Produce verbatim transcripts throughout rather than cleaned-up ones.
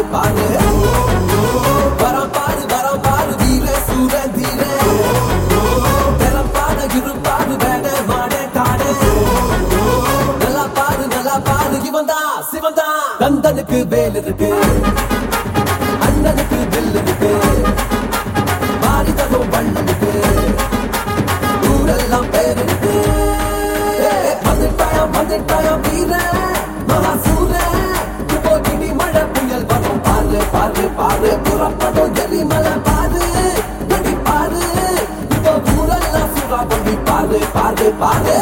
பாரு வரம் பாரு வரம் பாரு வீர சூர தீர பெறம் பாரு இருப்பாரு வேட மாட காடு நல்லா பாரு நல்லா பாரு இவன் தான் சிவன் தான் கந்தனுக்கு வேல் இருக்கு அண்ணனுக்கு வில் இருக்கு மாறி தரும் வண்ணனுக்கு ஊரெல்லாம் பேர் இருக்கு வந்துட்டாயம் வந்துட்டாயம் வீர மகாசூர இப்போ கிடி மழை புயல் வரும் பாரு பாரு பாரு புறப்படும் எரிமலை பாரு நடி பாரு இப்போ ஊரெல்லாம் சுறா பண்ணி பாரு பாரு பாரு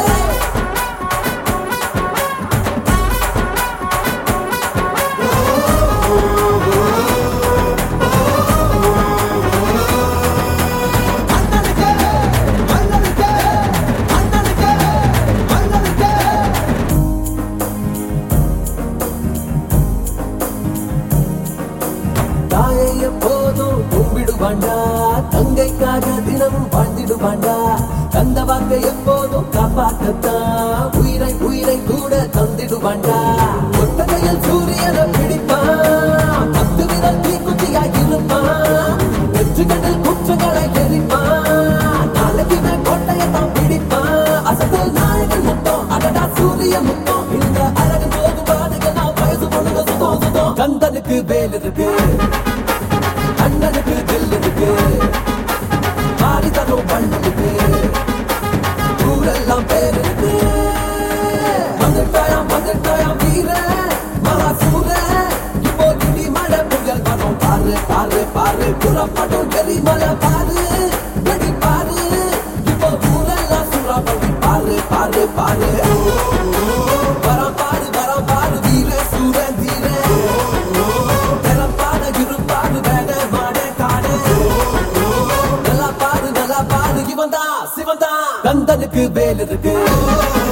எப்போதும் கும்பிடுவாண்டா தங்கைக்காக தினமும் வாழ்ந்திடுவாண்டா தந்த வாக்கை எப்போதும் காப்பாற்றத்தான் உயிரை உயிரை கூட தந்திடுவாண்டா ஒட்டகையில் சூரியனை பிடிப்பான் பத்து விரல் தீக்குச்சியாய் இருப்பான் வெற்றுகளில் குற்றங்களை எரிப்பான் நாளைக்கு கோட்டையை தான் பிடிப்பான் அசத்தல் நாயகன் முத்தம் அடடா சூரிய முத்தம் இந்த அழகு போது பாடுகள் நான் வயசு பொண்ணுங்க சுத்தம் சுத்தம் கந்தனுக்கு வேல் இருக்கு அண்ணனுக்கு தில் இருக்கு மாறி தரும் பண்ணனுக்கு ஊரெல்லாம் பேர் இருக்கு வந்துட்டாயம் வந்துட்டாயம் வீர மகாசூர இப்போ இடி மழை புயல் வரும் பாரு பாரு பாரு புறப்படும் எரிமலை பாரு நடி பாரு இப்போ ஊரெல்லாம் சுறா பண்ணி பாரு பாரு பாரு வரம் பாரு வரம் பாரு வீர சூர தீர பெறம் பாரு இருப்பாரு வேட சிவன் தான் சிவன் தான் கந்தனுக்கு வேல் இருக்கு